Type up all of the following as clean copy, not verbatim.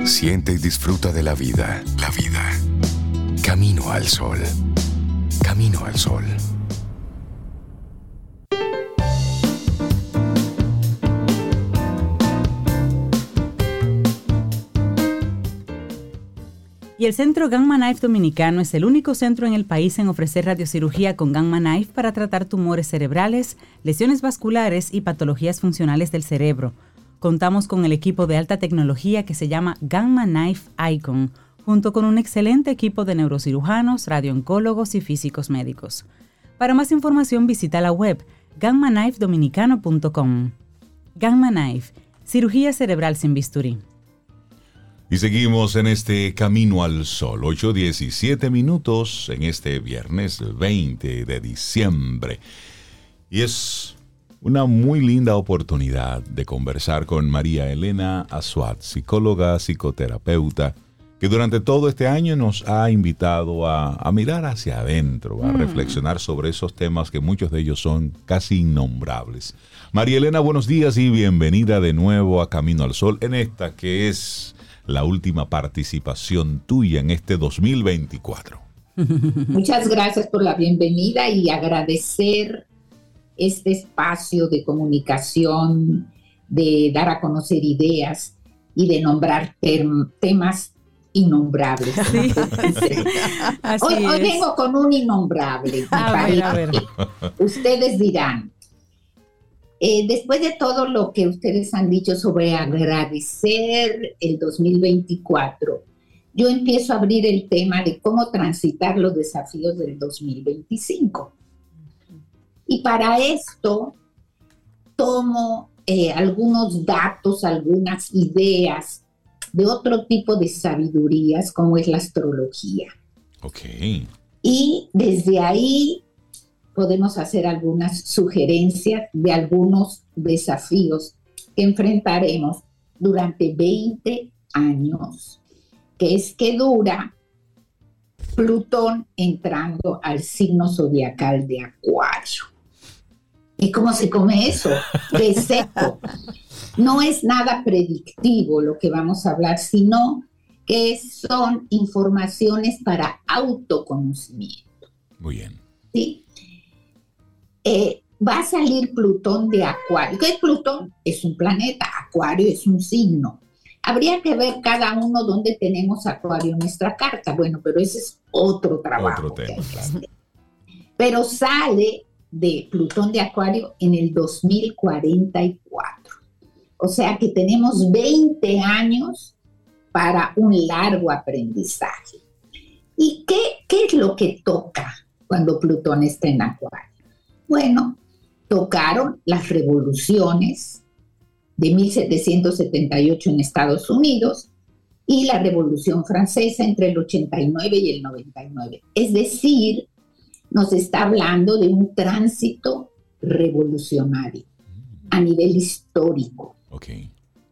Siente y disfruta de la vida. La vida. Camino al sol. Camino al sol. Y el Centro Gamma Knife Dominicano es el único centro en el país en ofrecer radiocirugía con Gamma Knife para tratar tumores cerebrales, lesiones vasculares y patologías funcionales del cerebro. Contamos con el equipo de alta tecnología que se llama Gamma Knife Icon, junto con un excelente equipo de neurocirujanos, radiooncólogos y físicos médicos. Para más información visita la web gammaknifedominicano.com. Gamma Knife, cirugía cerebral sin bisturí. Y seguimos en este Camino al Sol, 8:17 en este viernes 20 de diciembre. Y es una muy linda oportunidad de conversar con María Elena Asuad, psicóloga, psicoterapeuta, que durante todo este año nos ha invitado a mirar hacia adentro, a reflexionar sobre esos temas que muchos de ellos son casi innombrables. María Elena, buenos días y bienvenida de nuevo a Camino al Sol en esta que es la última participación tuya en este 2024. Muchas gracias por la bienvenida y agradecer este espacio de comunicación, de dar a conocer ideas y de nombrar temas innombrables. Sí, sí. Hoy vengo con un innombrable. A ver. Ustedes dirán, después de todo lo que ustedes han dicho sobre agradecer el 2024, yo empiezo a abrir el tema de cómo transitar los desafíos del 2025. Y para esto tomo algunos datos, algunas ideas de otro tipo de sabidurías, como es la astrología. Okay. Y desde ahí podemos hacer algunas sugerencias de algunos desafíos que enfrentaremos durante 20 años, que es que dura Plutón entrando al signo zodiacal de Acuario. ¿Y cómo se come eso? De seco. No es nada predictivo lo que vamos a hablar, sino que son informaciones para autoconocimiento. Muy bien. ¿Sí? Va a salir Plutón de Acuario. ¿Qué es Plutón? Es un planeta, Acuario es un signo. Habría que ver cada uno dónde tenemos Acuario en nuestra carta. Bueno, pero ese es otro trabajo. Otro tema, claro. Pero sale de Plutón de Acuario en el 2044. O sea que tenemos 20 años para un largo aprendizaje. ¿Y qué es lo que toca cuando Plutón está en Acuario? Bueno, tocaron las revoluciones de 1778 en Estados Unidos y la Revolución Francesa entre el 89 y el 99. Es decir, nos está hablando de un tránsito revolucionario a nivel histórico. Okay.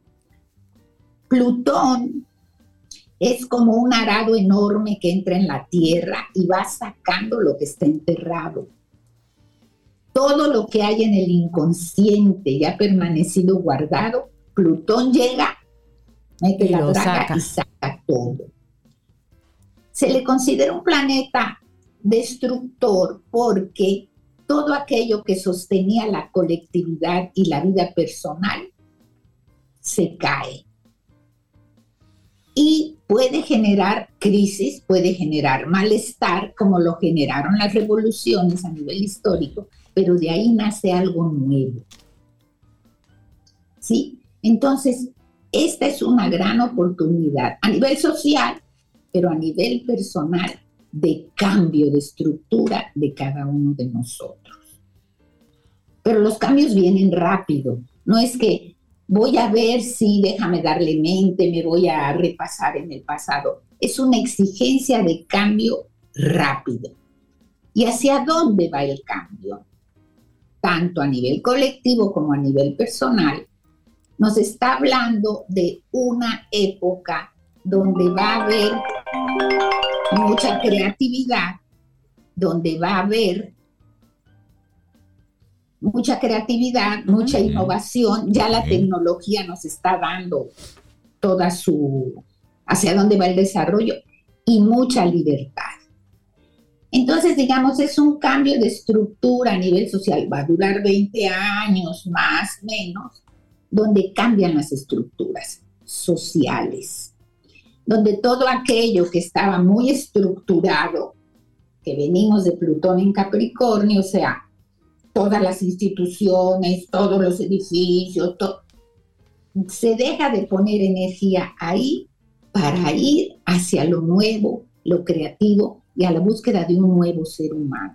Plutón es como un arado enorme que entra en la tierra y va sacando lo que está enterrado. Todo lo que hay en el inconsciente y ha permanecido guardado, Plutón llega, mete la draga y saca todo. Se le considera un planeta destructor porque todo aquello que sostenía la colectividad y la vida personal se cae. Y puede generar crisis, puede generar malestar, como lo generaron las revoluciones a nivel histórico, pero de ahí nace algo nuevo. ¿Sí? Entonces, esta es una gran oportunidad a nivel social, pero a nivel personal, de cambio de estructura de cada uno de nosotros. Pero los cambios vienen rápido. No es que voy a ver si déjame darle mente, me voy a repasar en el pasado. Es una exigencia de cambio rápido. ¿Y hacia dónde va el cambio? Tanto a nivel colectivo como a nivel personal, nos está hablando de una época donde va a haber mucha creatividad, donde va a haber mucha creatividad, mucha innovación. Ya la tecnología nos está dando toda su hacia dónde va el desarrollo y mucha libertad. Entonces, digamos, es un cambio de estructura a nivel social, va a durar 20 años, más, menos, donde cambian las estructuras sociales, donde todo aquello que estaba muy estructurado, que venimos de Plutón en Capricornio, o sea, todas las instituciones, todos los edificios, se deja de poner energía ahí para ir hacia lo nuevo, lo creativo y a la búsqueda de un nuevo ser humano.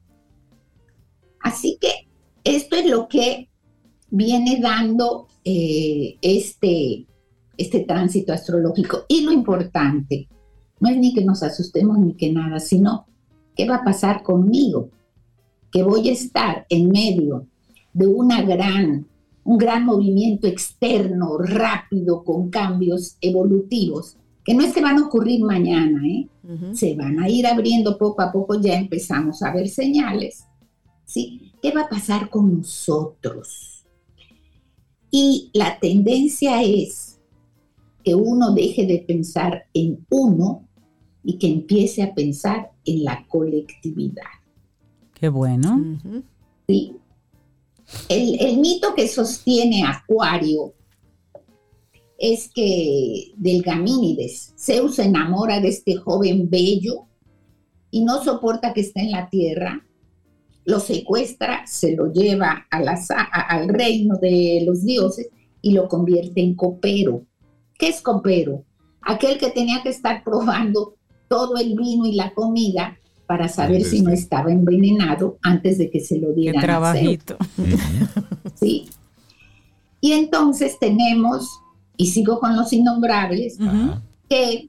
Así que esto es lo que viene dando este tránsito astrológico. Y lo importante no es ni que nos asustemos ni que nada, sino qué va a pasar conmigo, que voy a estar en medio de un gran movimiento externo, rápido, con cambios evolutivos, que no es que van a ocurrir mañana, se van a ir abriendo poco a poco, ya empezamos a ver señales, ¿sí? ¿Qué va a pasar con nosotros? Y la tendencia es que uno deje de pensar en uno y que empiece a pensar en la colectividad. Qué bueno. Uh-huh. Sí. El mito que sostiene Acuario es que del Gamínides, Zeus se enamora de este joven bello y no soporta que esté en la tierra, lo secuestra, se lo lleva al reino de los dioses y lo convierte en copero. ¿Qué es copero? Aquel que tenía que estar probando todo el vino y la comida para saber si no estaba envenenado antes de que se lo dieran. ¡Qué trabajito! Sí. Y entonces tenemos, y sigo con los innombrables, que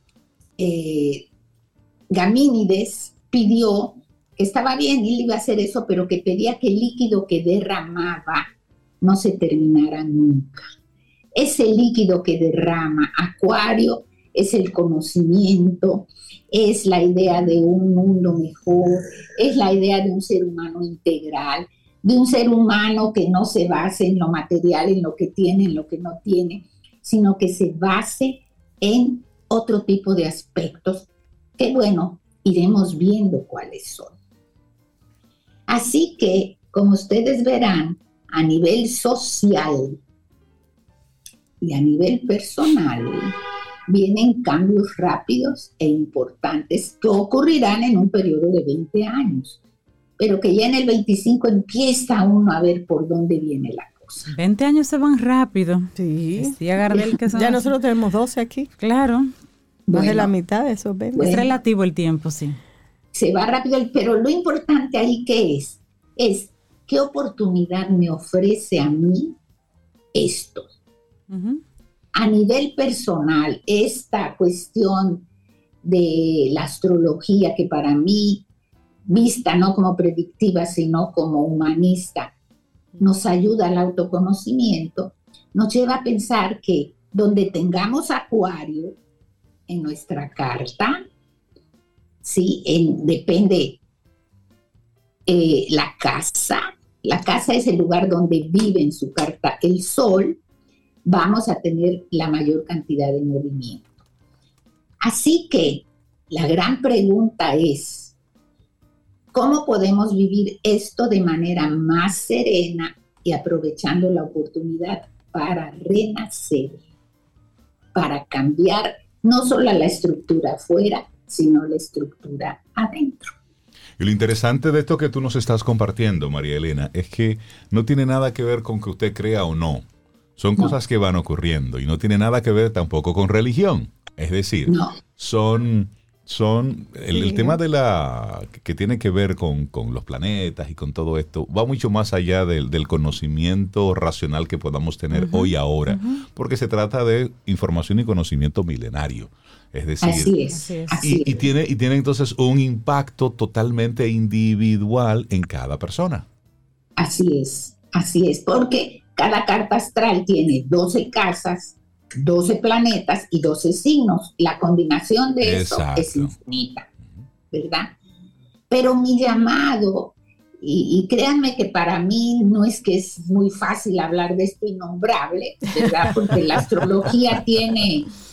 Gamínides pidió que estaba bien, él iba a hacer eso, pero que pedía que el líquido que derramaba no se terminara nunca. Ese líquido que derrama Acuario es el conocimiento, es la idea de un mundo mejor, es la idea de un ser humano integral, de un ser humano que no se base en lo material, en lo que tiene, en lo que no tiene, sino que se base en otro tipo de aspectos que, bueno, iremos viendo cuáles son. Así que, como ustedes verán, a nivel social y a nivel personal, vienen cambios rápidos e importantes que ocurrirán en un periodo de 20 años, pero que ya en el 25 empieza uno a ver por dónde viene la cosa. 20 años se van rápido. Sí. Decía Gardel que son ya nosotros tenemos 12 aquí. Claro. Más de la mitad de esos 20. Es relativo el tiempo, sí. Se va rápido, pero lo importante ahí ¿qué es? Es qué oportunidad me ofrece a mí esto. Uh-huh. A nivel personal, esta cuestión de la astrología que para mí, vista no como predictiva, sino como humanista, nos ayuda al autoconocimiento, nos lleva a pensar que donde tengamos Acuario en nuestra carta, sí, depende la casa es el lugar donde vive en su carta el Sol, vamos a tener la mayor cantidad de movimiento. Así que la gran pregunta es, ¿cómo podemos vivir esto de manera más serena y aprovechando la oportunidad para renacer, para cambiar no solo la estructura afuera, sino la estructura adentro? Y lo interesante de esto que tú nos estás compartiendo, María Elena, es que no tiene nada que ver con que usted crea o no. Son cosas que van ocurriendo y no tiene nada que ver tampoco con religión. Es decir, son el tema de que tiene que ver con los planetas y con todo esto, va mucho más allá del conocimiento racional que podamos tener hoy ahora, porque se trata de información y conocimiento milenario. Es decir, y tiene entonces un impacto totalmente individual en cada persona. Así es, porque cada carta astral tiene 12 casas, 12 planetas y 12 signos. La combinación de eso es infinita, ¿verdad? Pero mi llamado, y créanme que para mí no es que es muy fácil hablar de esto innombrable, ¿verdad? Porque la astrología tiene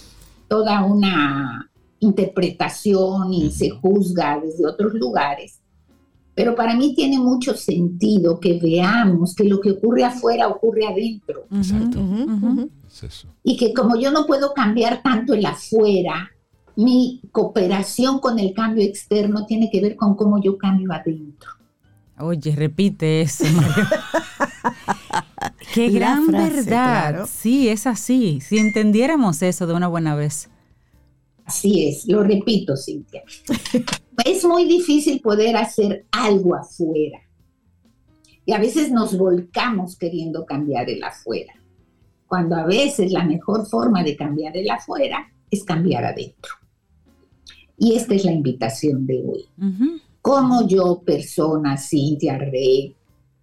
toda una interpretación y se juzga desde otros lugares. Pero para mí tiene mucho sentido que veamos que lo que ocurre afuera ocurre adentro. Exacto. Es eso. Y que como yo no puedo cambiar tanto el afuera, mi cooperación con el cambio externo tiene que ver con cómo yo cambio adentro. Oye, repite eso, María. Qué gran frase, verdad. claro. Sí, es así. Si entendiéramos eso de una buena vez. Así es, lo repito, Cintia. Es muy difícil poder hacer algo afuera. Y a veces nos volcamos queriendo cambiar el afuera. Cuando a veces la mejor forma de cambiar el afuera es cambiar adentro. Y esta es la invitación de hoy. Uh-huh. Como yo, persona, Cintia, Rey,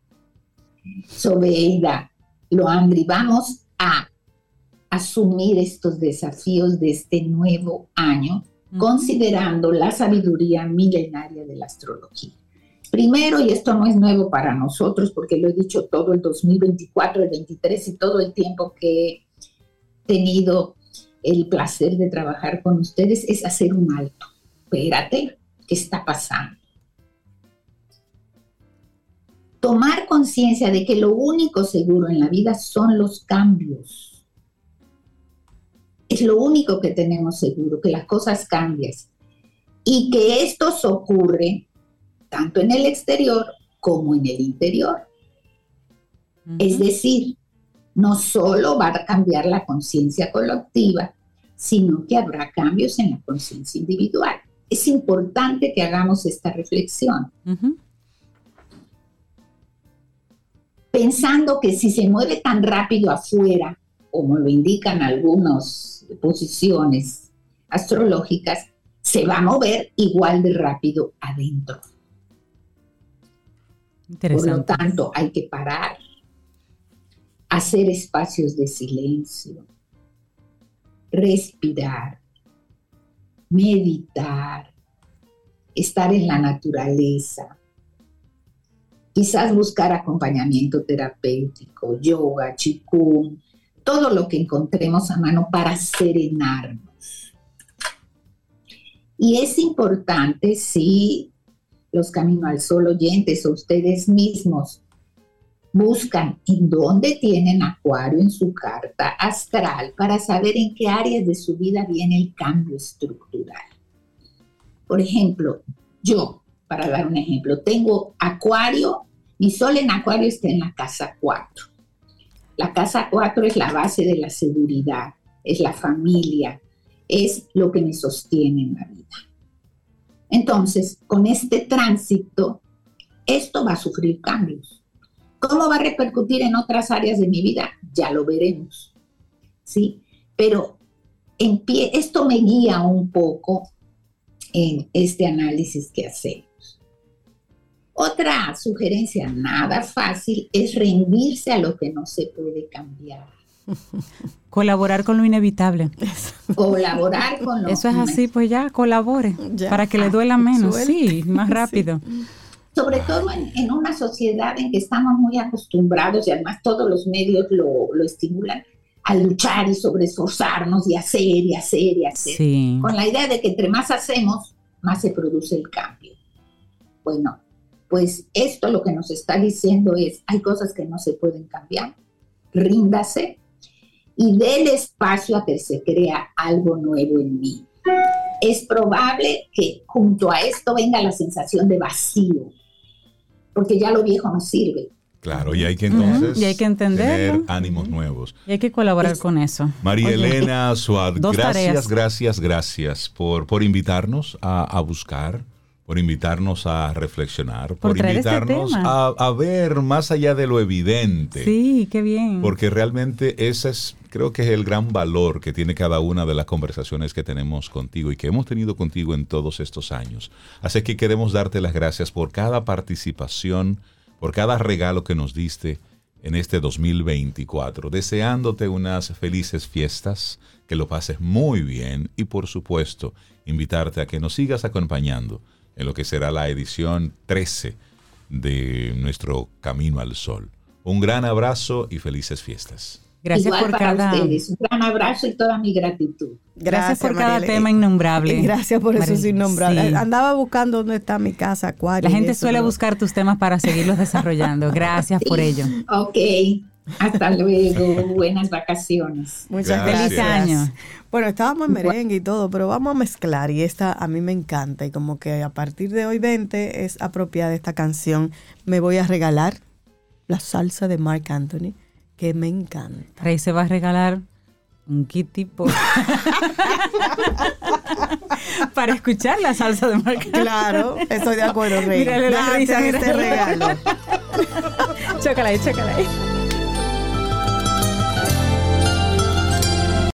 Sobeida, Loandri, vamos a asumir estos desafíos de este nuevo año, considerando la sabiduría milenaria de la astrología. Primero, y esto no es nuevo para nosotros, porque lo he dicho todo el 2024, el 23 y todo el tiempo que he tenido el placer de trabajar con ustedes, es hacer un alto. Espérate, ¿qué está pasando? Tomar conciencia de que lo único seguro en la vida son los cambios. Es lo único que tenemos seguro, que las cosas cambian. Y que estos ocurren tanto en el exterior como en el interior. Uh-huh. Es decir, no solo va a cambiar la conciencia colectiva, sino que habrá cambios en la conciencia individual. Es importante que hagamos esta reflexión. Uh-huh. Pensando que si se mueve tan rápido afuera, como lo indican algunas posiciones astrológicas, se va a mover igual de rápido adentro. Por lo tanto, hay que parar, hacer espacios de silencio, respirar, meditar, estar en la naturaleza, quizás buscar acompañamiento terapéutico, yoga, qigong, todo lo que encontremos a mano para serenarnos. Y es importante, si los Camino al Sol oyentes o ustedes mismos buscan en dónde tienen Acuario en su carta astral para saber en qué áreas de su vida viene el cambio estructural. Por ejemplo, yo, para dar un ejemplo, tengo Acuario, mi Sol en Acuario está en la casa 4. La casa 4 es la base de la seguridad, es la familia, es lo que me sostiene en la vida. Entonces, con este tránsito, esto va a sufrir cambios. ¿Cómo va a repercutir en otras áreas de mi vida? Ya lo veremos, ¿sí? Pero esto me guía un poco en este análisis que hacemos. Otra sugerencia nada fácil es rendirse a lo que no se puede cambiar. Colaborar con lo inevitable. Colaborar con lo Eso es así, pues ya, colabore, ya, para que le duela menos, sí, más rápido. Sí. Sobre todo en una sociedad en que estamos muy acostumbrados, y además todos los medios lo estimulan, a luchar y sobreesforzarnos y hacer y hacer y hacer. Sí. Con la idea de que entre más hacemos, más se produce el cambio. Bueno, pues esto lo que nos está diciendo es, hay cosas que no se pueden cambiar, ríndase y déle espacio a que se crea algo nuevo en mí. Es probable que junto a esto venga la sensación de vacío, porque ya lo viejo no sirve. Claro, y hay que entonces y hay que tener ánimos nuevos. Y hay que colaborar con eso. María Elena Suad, gracias por invitarnos a buscar, por invitarnos a reflexionar, por invitarnos a ver más allá de lo evidente. Sí, qué bien. Porque realmente ese es, creo que es el gran valor que tiene cada una de las conversaciones que tenemos contigo y que hemos tenido contigo en todos estos años. Así que queremos darte las gracias por cada participación, por cada regalo que nos diste en este 2024, deseándote unas felices fiestas, que lo pases muy bien y por supuesto invitarte a que nos sigas acompañando en lo que será la edición 13 de nuestro Camino al Sol. Un gran abrazo y felices fiestas. Gracias Igual por para cada... ustedes. Un gran abrazo y toda mi gratitud. Gracias por cada Mariela. tema innombrable. Gracias por esos Mariela. innombrables. Sí. Andaba buscando dónde está mi casa, acuario. La gente y eso, suele ¿no? buscar tus temas para seguirlos desarrollando. Gracias por ello. Ok, hasta luego. Buenas vacaciones. Muchas Gracias. Feliz año. Bueno, estábamos en merengue y todo, pero vamos a mezclar y esta a mí me encanta y como que a partir de hoy 20 es apropiada esta canción. Me voy a regalar la salsa de Marc Anthony, que me encanta. Rey se va a regalar un kit tipo para escuchar la salsa de Marc Anthony. Claro, estoy de acuerdo, Rey. Mírale la Date risa, este mírale. regalo. Chócala ahí, chócala ahí.